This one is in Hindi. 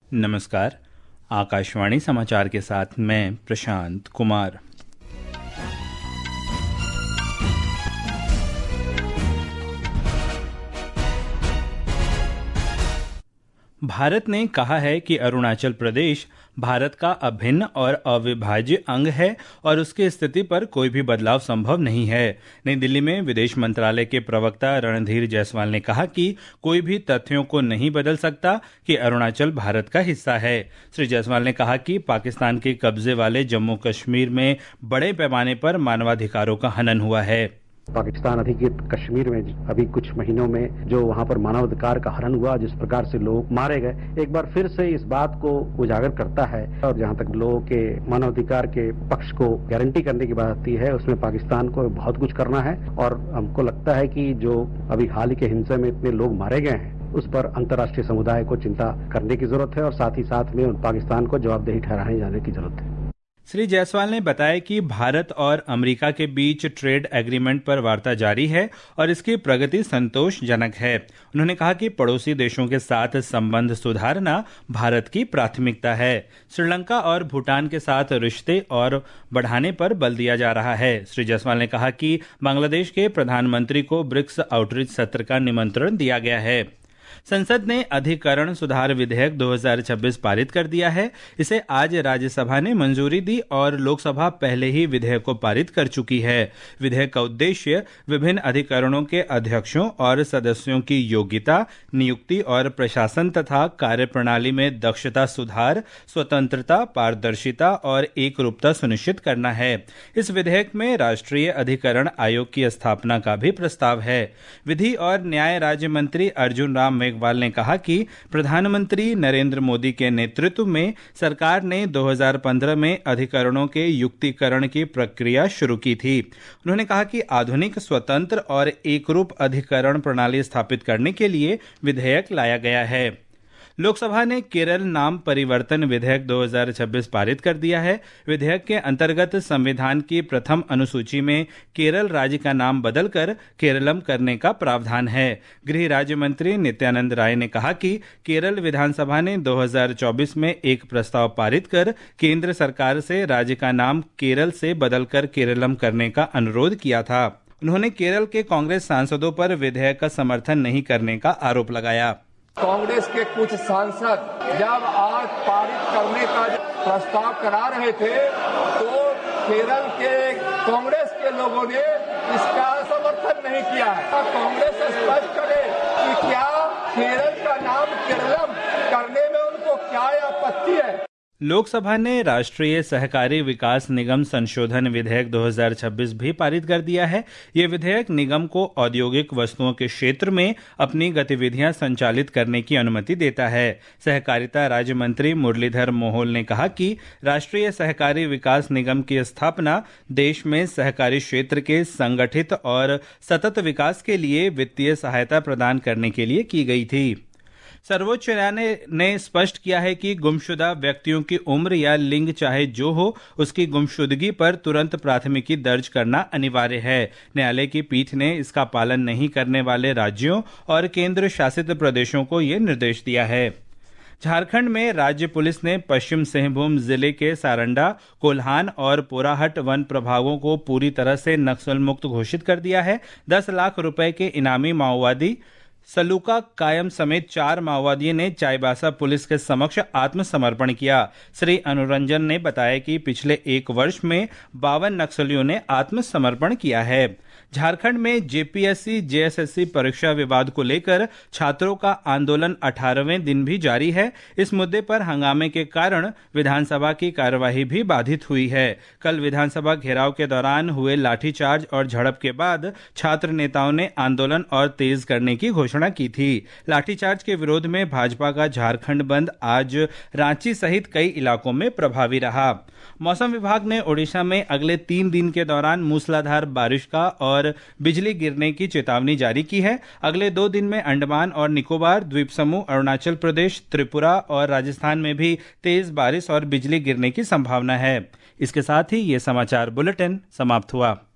नमस्कार। आकाशवाणी समाचार के साथ मैं प्रशांत कुमार। भारत ने कहा है कि अरुणाचल प्रदेश भारत का अभिन्न और अविभाज्य अंग है और उसकी स्थिति पर कोई भी बदलाव संभव नहीं है। नई दिल्ली में विदेश मंत्रालय के प्रवक्ता रणधीर जायसवाल ने कहा कि कोई भी तथ्यों को नहीं बदल सकता कि अरुणाचल भारत का हिस्सा है। श्री जायसवाल ने कहा कि पाकिस्तान के कब्जे वाले जम्मू कश्मीर में बड़े पैमाने पर मानवाधिकारों का हनन हुआ है। पाकिस्तान अधिकृत कश्मीर में अभी कुछ महीनों में जो वहां पर मानवाधिकार का हनन हुआ, जिस प्रकार से लोग मारे गए, एक बार फिर से इस बात को उजागर करता है। और जहां तक लोगों के मानवाधिकार के पक्ष को गारंटी करने की बात आती है, उसमें पाकिस्तान को बहुत कुछ करना है। और हमको लगता है कि जो अभी हाल ही के हिंसा में इतने लोग मारे गए हैं, उस पर अंतर्राष्ट्रीय समुदाय को चिंता करने की जरूरत है और साथ ही साथ में पाकिस्तान को जवाबदेही ठहराने जाने की जरूरत है। श्री जायसवाल ने बताया कि भारत और अमेरिका के बीच ट्रेड एग्रीमेंट पर वार्ता जारी है और इसकी प्रगति संतोषजनक है। उन्होंने कहा कि पड़ोसी देशों के साथ संबंध सुधारना भारत की प्राथमिकता है। श्रीलंका और भूटान के साथ रिश्ते और बढ़ाने पर बल दिया जा रहा है। श्री जायसवाल ने कहा कि बांग्लादेश के प्रधानमंत्री को ब्रिक्स आउटरीच सत्र का निमंत्रण दिया गया है। संसद ने अधिकरण सुधार विधेयक 2026 पारित कर दिया है। इसे आज राज्यसभा ने मंजूरी दी और लोकसभा पहले ही विधेयक को पारित कर चुकी है। विधेयक का उद्देश्य विभिन्न अधिकरणों के अध्यक्षों और सदस्यों की योग्यता, नियुक्ति और प्रशासन तथा कार्यप्रणाली में दक्षता सुधार, स्वतंत्रता, पारदर्शिता और एकरूपता सुनिश्चित करना है। इस विधेयक में राष्ट्रीय अधिकरण आयोग की स्थापना का भी प्रस्ताव है। विधि और न्याय राज्य मंत्री अर्जुन राम मेघवाल ने कहा कि प्रधानमंत्री नरेंद्र मोदी के नेतृत्व में सरकार ने 2015 में अधिकरणों के युक्तिकरण की प्रक्रिया शुरू की थी। उन्होंने कहा कि आधुनिक, स्वतंत्र और एकरूप अधिकरण प्रणाली स्थापित करने के लिए विधेयक लाया गया है। लोकसभा ने केरल नाम परिवर्तन विधेयक 2026 पारित कर दिया है। विधेयक के अंतर्गत संविधान की प्रथम अनुसूची में केरल राज्य का नाम बदलकर केरलम करने का प्रावधान है। गृह राज्य मंत्री नित्यानंद राय ने कहा कि केरल विधानसभा ने 2024 में एक प्रस्ताव पारित कर केंद्र सरकार से राज्य का नाम केरल से बदलकर केरलम करने का अनुरोध किया था। उन्होंने केरल के कांग्रेस सांसदों पर विधेयक का समर्थन नहीं करने का आरोप लगाया। कांग्रेस के कुछ सांसद जब आज पारित करने का प्रस्ताव करा रहे थे, तो केरल के कांग्रेस के लोगों ने इसका समर्थन नहीं किया है। कांग्रेस स्पष्ट करे कि क्या केरल का नाम केरलम करने में उनको क्या आपत्ति है। लोकसभा ने राष्ट्रीय सहकारी विकास निगम संशोधन विधेयक 2026 भी पारित कर दिया है। ये विधेयक निगम को औद्योगिक वस्तुओं के क्षेत्र में अपनी गतिविधियां संचालित करने की अनुमति देता है। सहकारिता राज्य मंत्री मुरलीधर मोहोल ने कहा कि राष्ट्रीय सहकारी विकास निगम की स्थापना देश में सहकारी क्षेत्र के संगठित और सतत विकास के लिए वित्तीय सहायता प्रदान करने के लिए की गई थी। सर्वोच्च न्यायालय ने स्पष्ट किया है कि गुमशुदा व्यक्तियों की उम्र या लिंग चाहे जो हो, उसकी गुमशुदगी पर तुरंत प्राथमिकी दर्ज करना अनिवार्य है। न्यायालय की पीठ ने इसका पालन नहीं करने वाले राज्यों और केंद्र शासित प्रदेशों को यह निर्देश दिया है। झारखंड में राज्य पुलिस ने पश्चिम सिंहभूम जिले के सारंडा, कोल्हान और पोराहट वन प्रभागों को पूरी तरह से नक्सल मुक्त घोषित कर दिया है। 10 लाख रुपए के इनामी माओवादी सलूका कायम समेत 4 माओवादियों ने चाईबासा पुलिस के समक्ष आत्मसमर्पण किया। श्री अनुरंजन ने बताया कि पिछले 1 वर्ष में 52 नक्सलियों ने आत्मसमर्पण किया है। झारखंड में जेपीएससी जेएसएससी परीक्षा विवाद को लेकर छात्रों का आंदोलन 18वें दिन भी जारी है। इस मुद्दे पर हंगामे के कारण विधानसभा की कार्यवाही भी बाधित हुई है। कल विधानसभा घेराव के दौरान हुए लाठीचार्ज और झड़प के बाद छात्र नेताओं ने आंदोलन और तेज करने की घोषणा की थी। लाठीचार्ज के विरोध में भाजपा का झारखंड बंद आज रांची सहित कई इलाकों में प्रभावी रहा। मौसम विभाग ने ओडिशा में अगले 3 दिन के दौरान मूसलाधार बारिश का और बिजली गिरने की चेतावनी जारी की है। अगले 2 दिन में अंडमान और निकोबार द्वीप समूह, अरुणाचल प्रदेश, त्रिपुरा और राजस्थान में भी तेज बारिश और बिजली गिरने की संभावना है। इसके साथ ही ये समाचार बुलेटिन समाप्त हुआ।